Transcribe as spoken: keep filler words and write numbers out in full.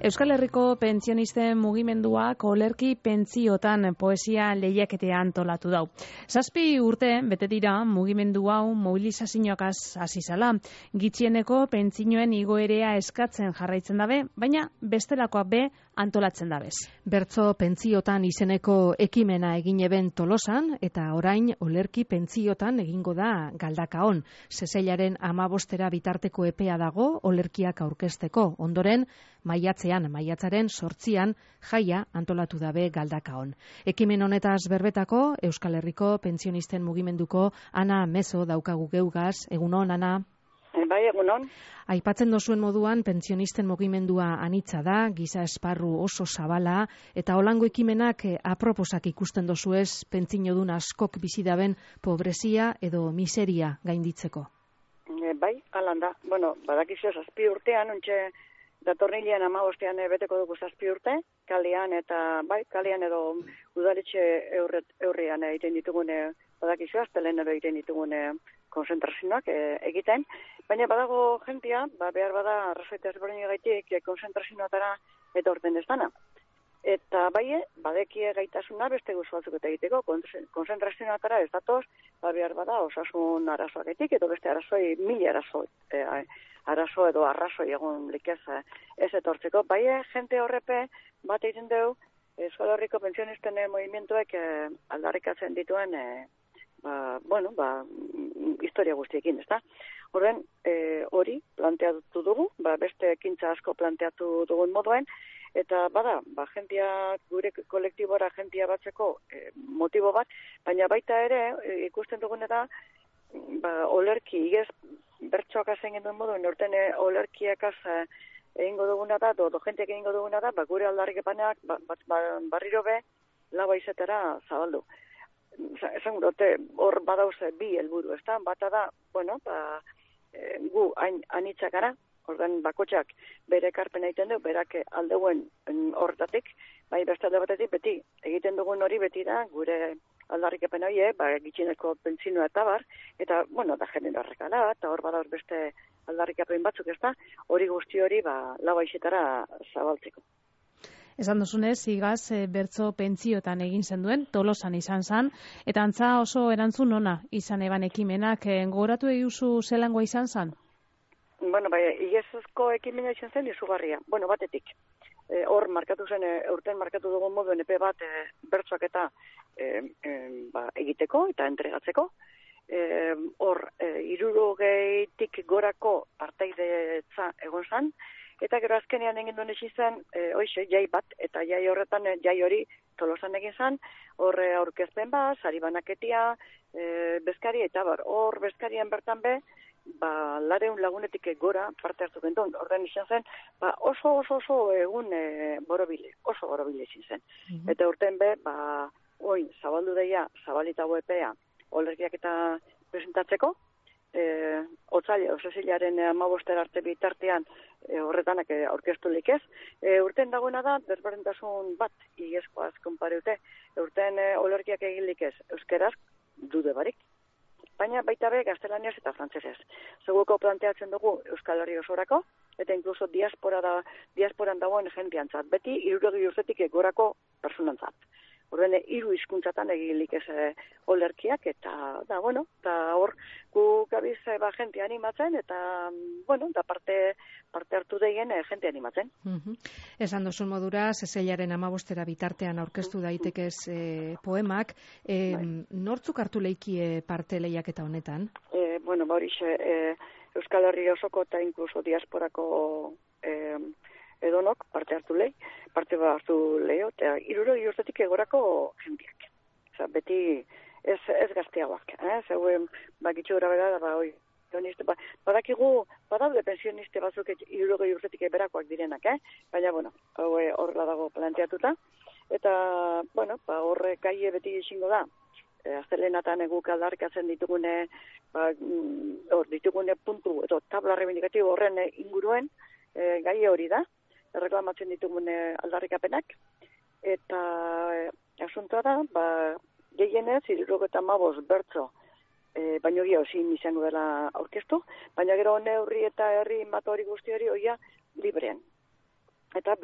Euskal Herriko pentsionisten mugimenduak olerki pentsiotan poesia lehiaketea antolatu dau. Zazpi urte bete dira mugimendu hau mobilizazioakaz hasi zala. Gitxieneko pentsioen igoerea eskatzen jarraitzen dabe, baina bestelakoa be antolatzen dabez. Bertso pentsiotan izeneko ekimena egin eben Tolosan eta orain olerki pentsiotan egingo da Galdakaon. Seseilaren amabostera bitarteko epea dago olerkiak aurkezteko. Ondoren, maiatzean, maiatzaren sortzian jaia antolatu dabe Galdakaon. Ekimen honetaz berbetako Euskal Herriko pentsionisten mugimenduko Ana Mezo daukagu geugaz. Egunon, Ana? Bai, egunon. Aipatzen dozuen moduan, pentsionisten mugimendua anitza da, giza esparru oso zabala, eta holango ekimenak eh, aproposak ikusten dozuez, pentsinodun askok bizidaben pobrezia edo miseria gainditzeko. E, bai, alan da. Bueno, badakizio zazpi urtean, ontxe datornilean amabostean beteko dugu zazpi urte, kalean eta, bai, kalean edo udaletxe eurret, eurrean egiten ditugune, badakizio, aztelen edo egiten ditugune konzentrazioak e, egiten, baina badago jentia, ba, behar bada arrazoita ezberdin gaitik e, konzentrazioatara eta orten ez dana. Eta bai, badekie gaitasuna beste guzu batzuk eta egiteko, konzentrazioatara ez datoz, ba, behar bada osasun arazoak etik, edo beste arazoi, mili arazo, e, arazo edo arrazoi egon likez ez etortzeko. Bai, jente horrepe bat egiten dugu, Euskal Herriko pentsionisten movimientuek e, aldarrikatzen dituen e, Ba, bueno, ba, historia guztiekin, ezta? Horren, e, hori planteatu dugu, ba, beste ekintza asko planteatu dugun moduen, eta bada, ba, jentia, gure kolektibora jentia batzeko e, motibo bat, baina baita ere, e, ikusten dugun eta, ba, olerki, igez, bertsoak azen genduen moduen, urten e, olerkiakaz e, egingo duguna da, do, do jenteak egingo duguna da, ba, gure aldarrik epaneak, ba, ba, barriro be, laba izetera zabaldu. Esan dute, hor badauze bi helburu, ezta? Bata da, bueno, ba, e, gu hain anitzak gara, ordan bakotxak bere ekarpena egiten du, berak aldeuen horretatik, bai beste alde batetik beti, egiten dugun hori beti da, gure aldarrikepen hori, ba, gitxineko pentsinua eta bar, eta, bueno, da genero arrekala, eta hor badauz beste aldarrikepen batzuk, ezta? Hori guzti hori, ba, lau aixetara zabaltzeko. Esan duzunez, igaz, e, bertso pentsiotan egin zen duen, Tolosan izan zan, eta antza oso erantzun ona izan eban ekimenak, e, gogoratu egiuzu zelangoa izan zan? Bueno, bai, igezuzko ekimena izan zen izugarria, bueno, batetik. E, hor markatu zen, e, urten markatu dugun moduen epe bat e, bertsoak eta e, e, ba, egiteko eta entregatzeko. E, hor, e, irurogeitik gorako partaidetza egon zan, eta gero azkenean egin duen ezin zen, e, oixe, jai bat, eta jai horretan, jai hori Tolosan egin zen, hor aurkezpen bat, sari banaketia, e, bezkari, eta bar, hor bezkarien bertan be, ba, lareun lagunetik gora parte hartu gendun, orden izan zen, ba, oso, oso, oso egun e, borobile, oso borobile izin zen. Mm-hmm. Eta urten be, ba, oin, zabaldu deia, zabalita epea, olerkiak eta presentatzeko, E, otzaile, osezilaren amabostera arte bitartean e, horretanak e, aurkeztu likez. E, urten dagoena da, desberdintasun bat, igezkoaz konpareute, urten e, olerkiak egin likez, euskeraz dude barik. Baina baita be, gaztelaniaz eta frantzesez. Zeguko planteatzen dugu Euskal Herri osorako, eta inkluso diaspora da, diasporan dagoen jendeantzat, beti hirurogei urtetik gorako personantzat. Horren, hiru hizkuntzatan egilik ez e, olerkiak, eta, da, bueno, eta hor, gu gabiz e, ba, jente animatzen, eta, bueno, da parte, parte hartu deien e, jente animatzen. Uh-huh. Esan dozun modura, Seseilaren amabostera bitartean aurkeztu daitekez e, poemak, e, bai. Nortzuk hartu leikie parte lehiaketa honetan? E, bueno, ba, horixe, e, Euskal Herri osoko eta inkluso diasporako e, edonok parte hartu lehi, parte bat hartu lehio, eta hirurogei urtetik egorako jendeak. Osa, beti ez, ez gazteagoak, eh? Zeuen, bakitxu gara bera, ba, oi, ba, badakigu, badaude pensioniste batzuk hirurogei urtetik eberakoak direnak, eh? Baina, bueno, horrela dago planteatuta, eta, bueno, ba, horre gaie beti izango da, e, aztelenatan eguk aldarkatzen ditugune, ba, or, ditugune puntu, edo tabla reivindikatibo horren inguruen, e, gaie hori da, reklamatzen ditugune aldarrikapenak, eta e, asuntoa da, ba, gehienez, hirurogeta hamabost bertso, e, baino gio zin izango dela aurkeztu, baina gero neurri eta herri mata hori guzti hori oia librean. Eta